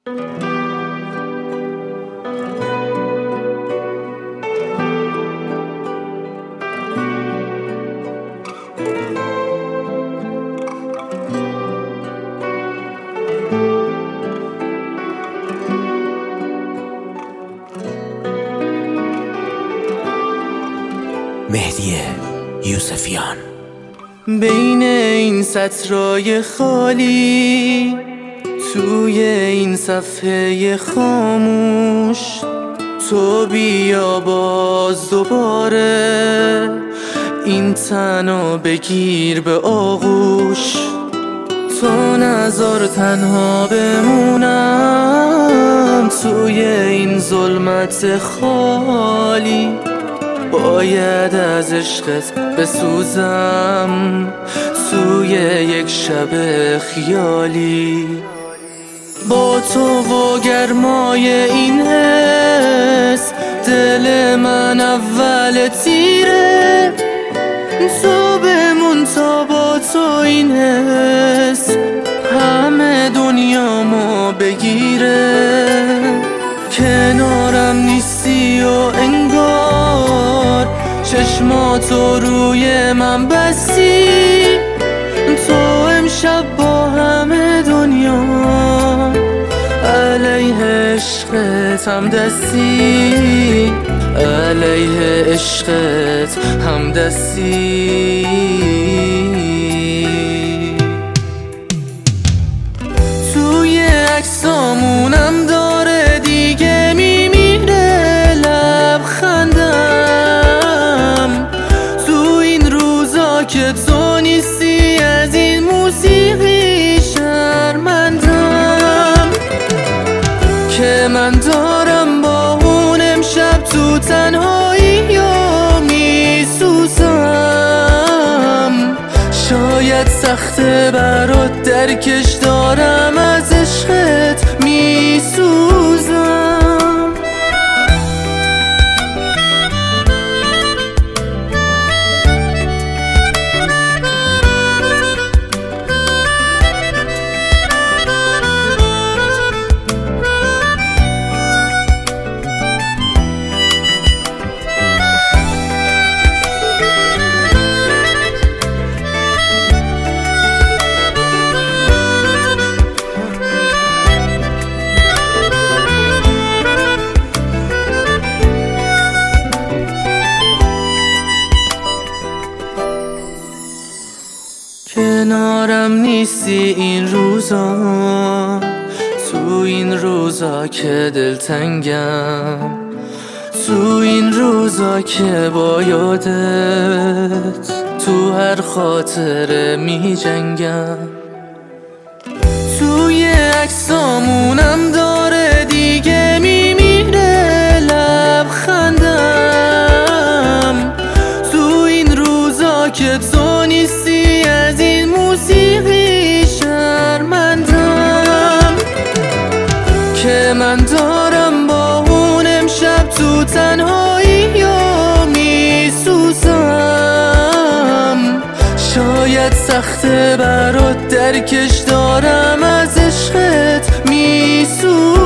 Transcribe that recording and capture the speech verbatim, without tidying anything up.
مهدی یوسفیان. بین این سطرهای خالی، توی این صفحه خاموش، تو بیا باز دوباره این تنو بگیر به آغوش. تو نذار تنها بمونم توی این ظلمت خالی، باید از عشقت بسوزم توی یک شب خیالی. با تو و گرمای این حس دل من اول تیره، تو بمون تا با تو این حس همه دنیامو بگیره. کنارم نیستی و انگار چشماتو روی من بستی، تو امشب با همه دنیا علیه عشقت هم دستی، علیه عشقت هم دستی. توی عکسامونم داره دیگه میمیره لبخندم، تو این روزا که تو نیستی از این موسیقی شرمندم، که من دارم با اون امشب تو تنهایی یا میسوزم. شاید سخته برات درکش، دارم از عشقت میسوزم. کنارم نیستی این روزا، تو این روزا که دلتنگم، تو این روزا که با یادت تو هر خاطره می جنگم. توی عکسامونم داره دیگه میمیره لبخندم، تو این روزا که تو نیستی از این موسیقی شرمندم، که من دارم با اون امشب تو تنهایی یا میسوزم. شاید سخته برات درکش، دارم از عشقت میسوزم.